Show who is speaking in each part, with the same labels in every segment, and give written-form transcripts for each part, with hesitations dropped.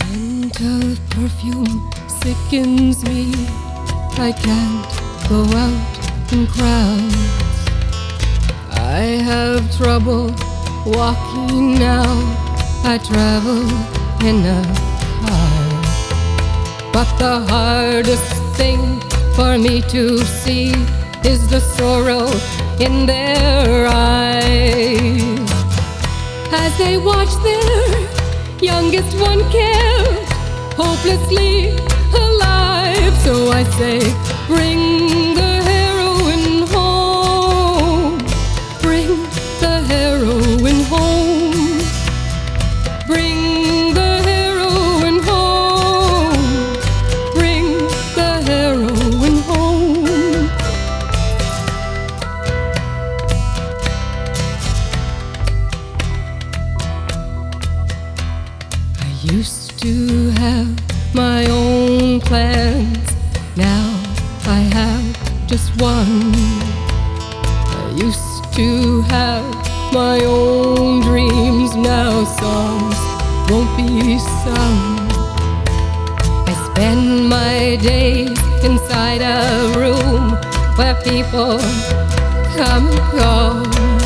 Speaker 1: scent of perfume sickens me. I can't go out in crowds. I have trouble walking now. I travel in a car. But the hardest thing for me to see is the sorrow in their eyes as they watch their youngest one killed, hopelessly alive. So I say, bring the heroine home, bring the heroine home, bring the heroine home, bring the heroine home. I used to have my own plans, now I have just one. I used to have my own dreams, now songs won't be sung. I spend my days inside a room where people come and go.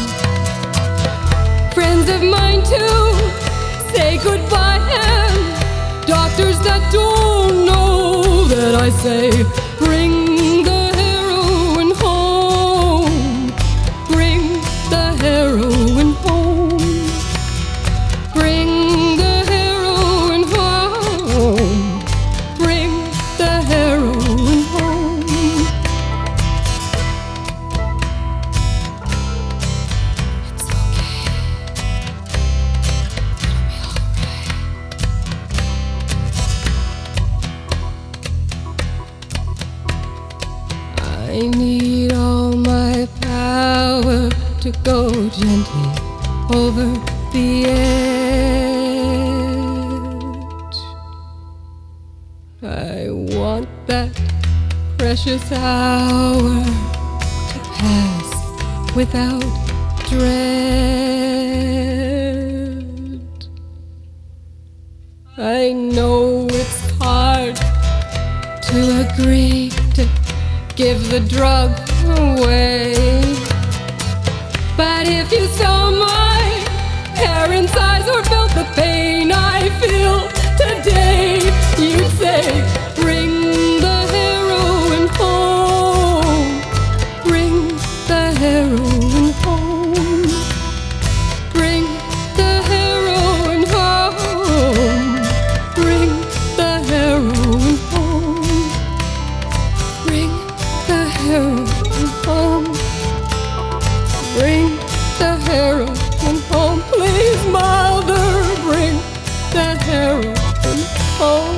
Speaker 1: Friends of mine too say goodbye, and doctors that don't know that I say, bring the heroine home, bring the heroine home, bring the heroine home, bring the heroine home. It's okay, it'll be alright. I need all my power to go gently over the edge. I want that precious hour to pass without dread. I know it's hard to agree to give the drug away, but if you saw my parents' eyes or felt the pain I feel today, you'd say, bring the heroine home, bring the heroine home, bring the heroine home, bring the heroine home, bring the heroine home, bring the heroine home. Please, mother, bring the heroine home.